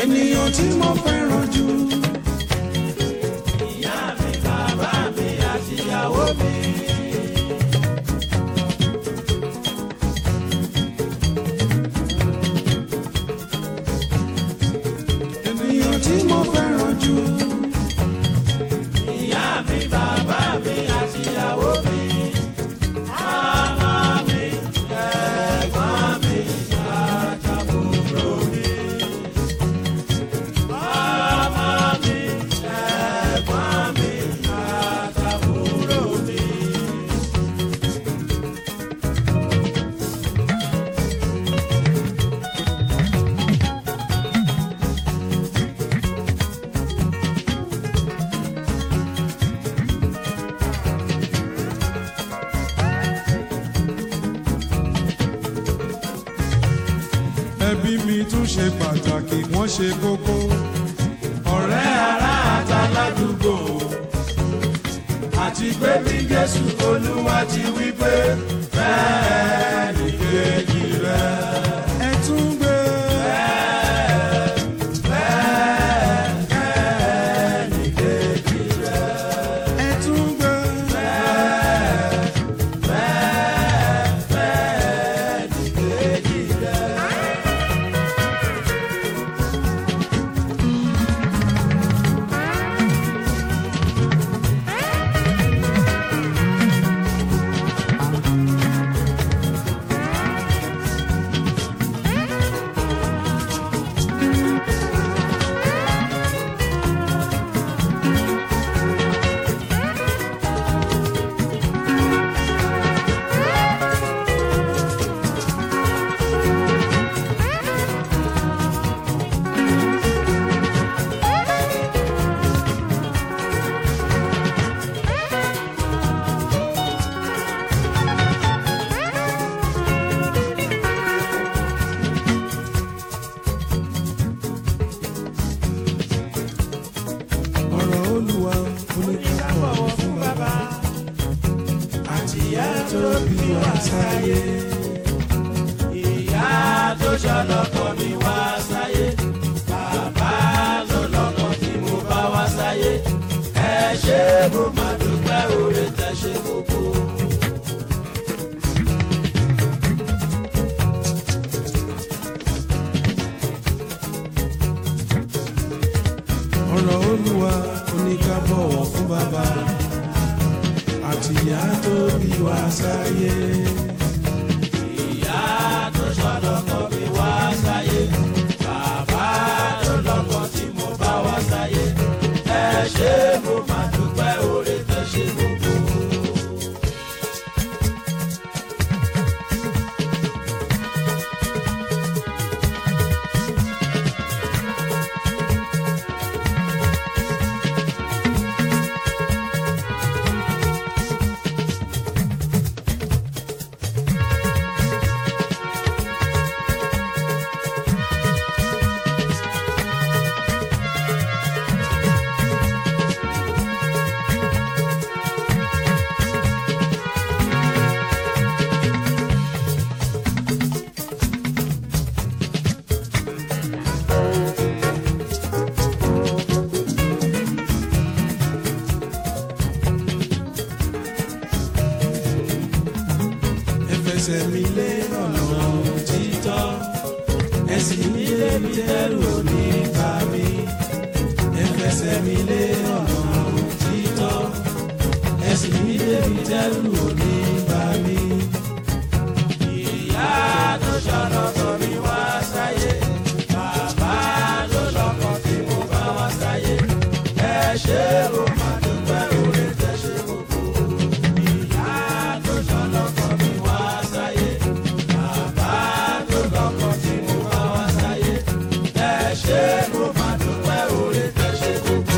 ènìyàn tí mo fẹ́ràn jù. ìyá mi, bàbá mi àti ìyàwó mi. ènìyàn tí mo fẹ́ràn jù. ìyá mi, bàbá mi àti ìyàwó mi. Màmá mi, ẹ̀gbọ́n mi, àtàbúrò mi. Màmá mi, ẹ̀gbọ́n mi, àtàbúrò mi. ẹbí mi tún ṣe pàtàkì wọ́n ṣe kókó. Ọ̀rẹ́ ará àtàládùúgbò àti pé bí Jésù Olúwa ti wí pé bẹ́ẹ̀ ni kejì rẹ̀. ẹ tún gbé. Bẹ́ẹ̀ ni kejì rẹ̀. ẹ tún gbé. Bẹ́ẹ̀ ni kejì rẹ̀. ọ̀rọ̀ Olúwa oníkàbọ̀ fún bàbá Àti ìyá tó bí wá sáyé. Ìyá tó ṣọlọ́kọ mi wá sáyé. Bàbá ló lọ́kọ tí mo bá wá sáyé. Ẹ ṣé mo máa dúpẹ́ oore tẹ́ ṣe gbogbo. ọ̀rọ̀ Olúwa oníkàbọ̀ fún bàbá àti ìyá tó bí wá sáyé. Ìyá tó ṣọlọ́kọ mi wá sáyé. Bàbá ló lọ́kọ tí mo bá wá sáyé. Ẹ ṣé mo máa dúpẹ́ oore tẹ́ ṣe gbogbo. ẹ fẹsẹ̀ mi lé ọ̀nà Títọ́ ẹ̀sìn mi lé mi dẹ́rù òní bá mi. ẹ fẹsẹ̀ mi lé ọ̀nà Títọ́ ẹ̀sìn mi lé mi dẹ́rù òní bá mi. Ìyá tó ṣọlọ́kọ mi wá sáyé. Bàbá ló lọ́kọ tí mo bá wá sáyé. Ẹ ṣé o máa dúpẹ́ oore tẹ́ ṣe gbogbo. Ìyá tó ṣọlọ́kọ mi wá sáyé. Bàbá ló lọ́kọ tí mo bá wá sáyé. Ẹ ṣé o máa dúpẹ́ oore tẹ́ ṣe gbogbo.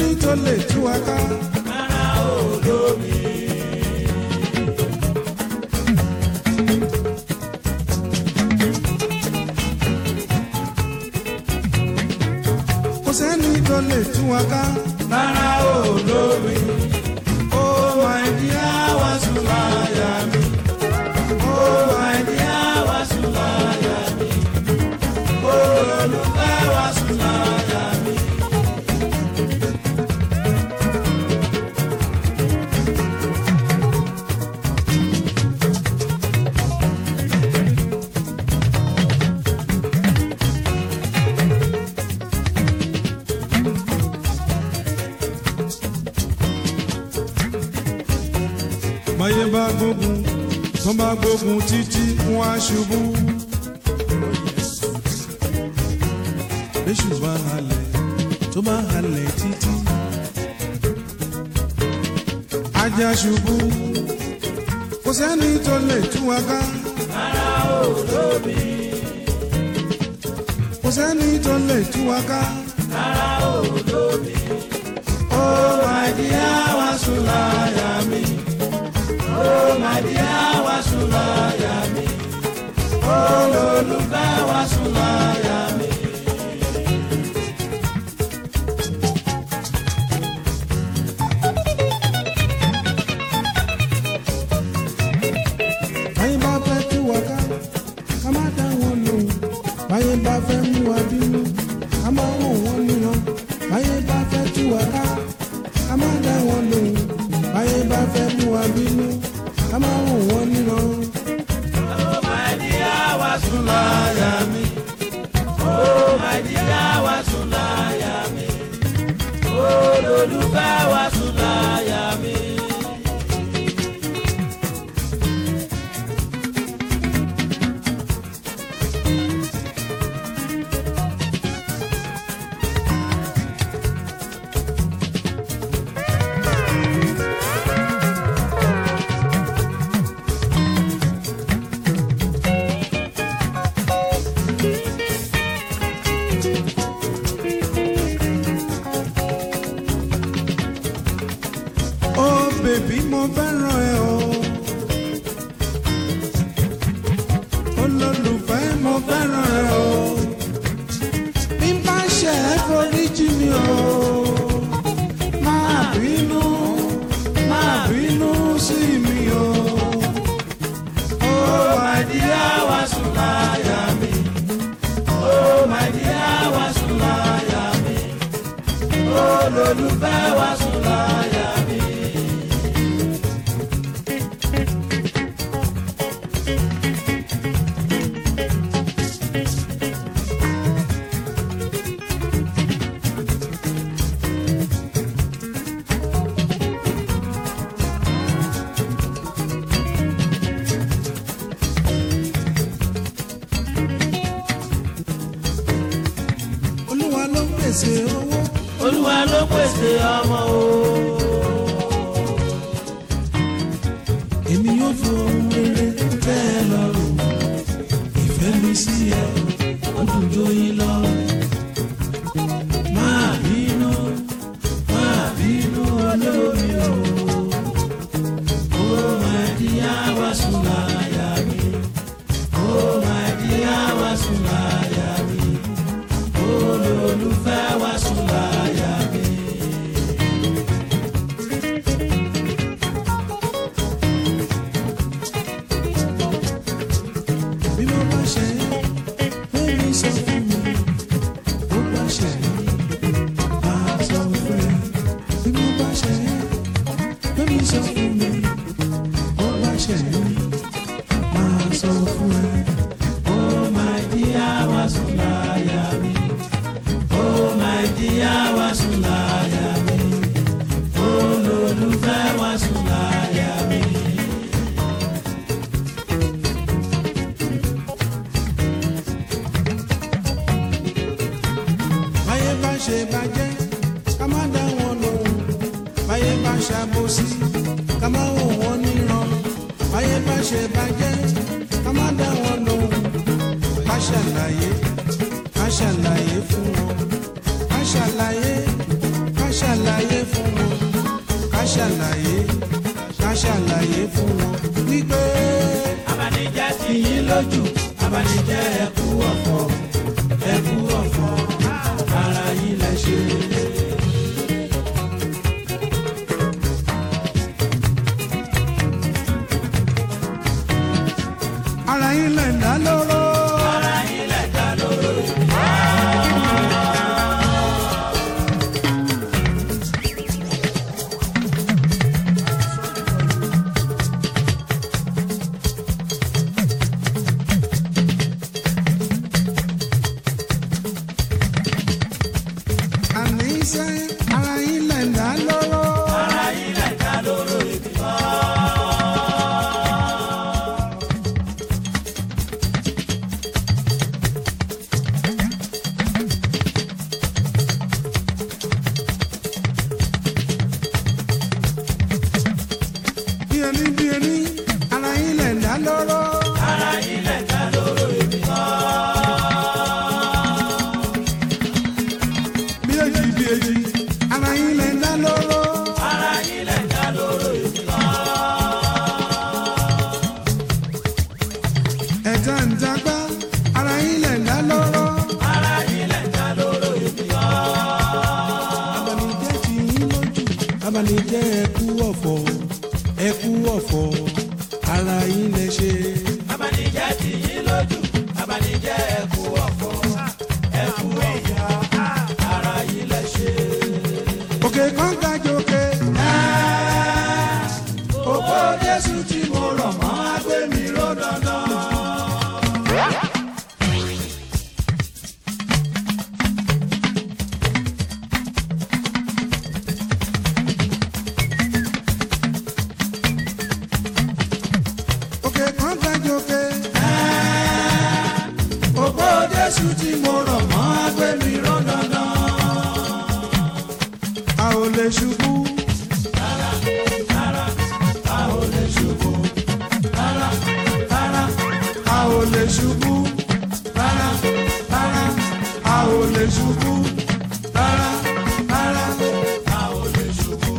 tó lè tú wa ká. Rárá olómi. Kò sẹ́ni tó lè tú wa ká. Rárá olómi. Oh my dear Wasulaya mi. Oh my dear Wasulaya mi. Olùfẹ́ Wasulaya mi. Báyé bá gbógun, tó bá gbógun títí wọn á ṣubú. Bẹ́ṣù bá halẹ̀, tó bá halẹ̀ títí. Ajá ṣubú, kò sẹ́ni tó lè tú wa ká. Rárá olómi. Kò sẹ́ni tó lè tú wa ká. Rárá olómi. Oh my dear Wasulaya mi. Oh my dear Wasulaya mi. Olùfẹ́ Wasulaya mi. Báyé bá fẹ́ tú wa ká, ká má dá wọn lóhùn. Báyé bá fẹ́ mú wa bínú, ká má wò wọ́n níran. Báyé bá fẹ́ tú wa ká, ká má dá wọn lóhùn. Báyé bá fẹ́ mú wa bínú, ká má wò wọ́n níran. Oh my dear Wasulaya mi. Oh my dear Wasulaya mi. Olùfẹ́ Wasulaya mi. Oh bèbí mo fẹ́ràn ẹ o. Olólùfẹ́ mo fẹ́ràn ẹ o. Bí n bá ṣe ẹ́ foríjì mi o. Máa bínú sí mi o. Oh my dear Wasulaya mi. Oh my dear Wasulaya mi. Olùfẹ́ Wasulaya mi. Olúwa ló pèsè owó. Olúwa ló pèsè ọmọ o. Èmi yóò fún ohun rere tẹ́ ẹ lọ́rùn. Ìfẹ́ mi sí ẹ, ó dùn jóyin lọ. Máa bínú olómi o. Oh my dear Wasulaya mi. Oh my dear Wasulaya mi. Olùfẹ́ Wasulaya mi. Bí mo bá ṣe é, bébí sọ fún mi. Bó bá ṣe é, máa sọ fún ẹ. Bí mo bá ṣe é, bébí sọ fún mi. Bó bá ṣe é, máa sọ fún ẹ. Oh my dear Wasulaya mi. Oh my dear Wasulaya mi. Olùfẹ́ Wasulaya mi. Báyé bá ṣe bàjẹ́, ká má dá wọn lóhùn. Báyé bá ṣàbòsí, ká má wò wọ́n níran. Báyé bá ṣe bàjẹ́, ká má dá wọn lóhùn. Ká ṣàlàyé fún wọn. Ká ṣàlàyé fún wọn ká ṣàlàyé fún wọn wípé abanijẹ́ ti yín lójú abanijẹ́ ẹkú ọ̀fọ̀ ara yín lẹ ṣe. ara yín lẹ̀ ń dá lóró. ara yín lẹ̀ dá lóró. àníṣe ara yín lẹ̀ ń dá lóró. ara yín lẹ̀ dá lóró ibi mọ́. bí ẹni ara yín lẹ̀ ń dá lóró. ara yín lẹ̀ dá lóró ibi mọ́. bí èjì ara yín lẹ̀ ń dá lóró. ara yín lẹ̀ dá lóró ibi mọ́. ẹ̀ta ń tagbá ara yín lẹ̀ ń dá lóró. ara yín lẹ̀ dá lóró ibi mọ́. abanijẹ́ ti yín lójú abanijẹ́ ẹkú ọ̀fọ̀ ara yín lẹ ṣe. abanijẹ́ ti yín lójú abanijẹ́ ẹkú ọ̀fọ̀ ara yín lẹ ṣe. òkè kan ga jòkè. òpó Jésù tí mo rọ̀ mọ́ agbé mi ró dandan. òkè kan ga jòkè. òpó Jésù tí mo rọ̀ mọ́ agbé mi ró dandan. a ò lè ṣubú. a ò lè ṣubú. a ò lè ṣubú. a ò lè ṣubú. a ò lè ṣubú.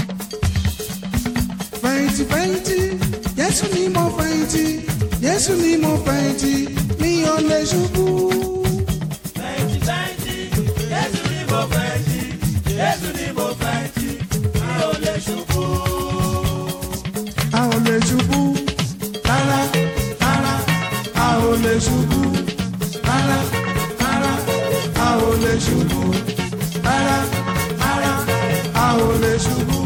fẹ̀yìntì Jésù ni mo fẹ̀yìntì Jésù ni mo fẹ̀yìntì mi ò lè ṣubú. fẹ̀yìntì Jésù ni mo fẹ̀yìntì Jésù ni mo fẹ̀yìntì mi ò lè ṣubú. a ò lè ṣubú. a ò lè ṣubú. a ò lè ṣubú. a ò lè ṣubú.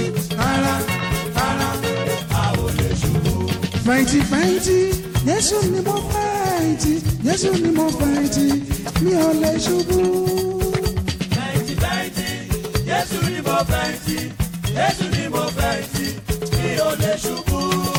fẹ̀yìntì Jésù ni mo fẹ̀yìntì Jésù ni mo fẹ̀yìntì mi ò lè ṣubú. fẹ̀yìntì Jésù ni mo fẹ̀yìntì Jésù ni mo fẹ̀yìntì mi ò lè ṣubú.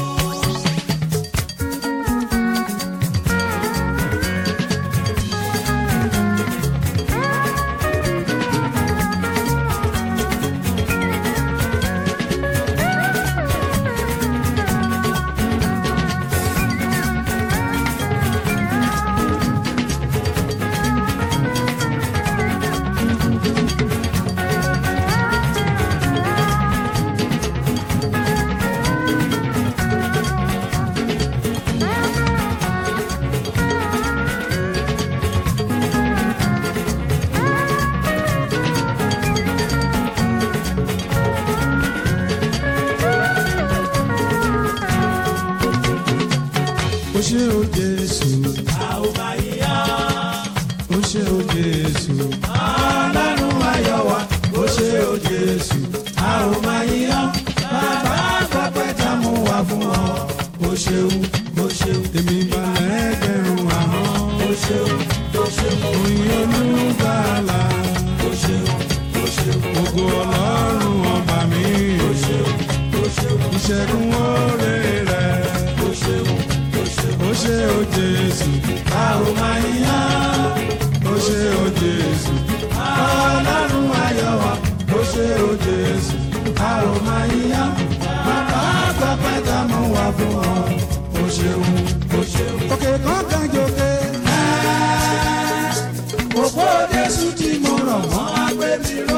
ó ṣé o Jésù. a ò máa yíyá. ó ṣé o Jésù. Ọlọ́run ayọ̀ wa ó ṣé o Jésù a ò máa yíyá. bàbá àgbàpẹ́ tá mú wá fún ọ ó ṣeun ó ṣeun. èmi balẹ̀ ẹgbẹ̀rún ahọ́n. ó ṣeun ó ṣeun. oyin Olùgbàlà. ó ṣeun ó ṣeun. ògo Ọlọ́run ọba mi. ó ṣeun ó ṣeun. ìṣẹ́gun oore rẹ̀. ó ṣeun ó ṣeun. ó ṣé o Jésù. a ò máa yíyá. ó ṣé o Jésù. Ọlọ́run ayọ̀ wa ó ṣé o Jésù a ò máa yíyá. bàbá àgbàpẹ́ tá mú wá fún ọ ó ṣeun ó ṣeun. òkè kan ga jòkè. òpó Jésù tí mo rọ̀ mọ́ agbé mi ró.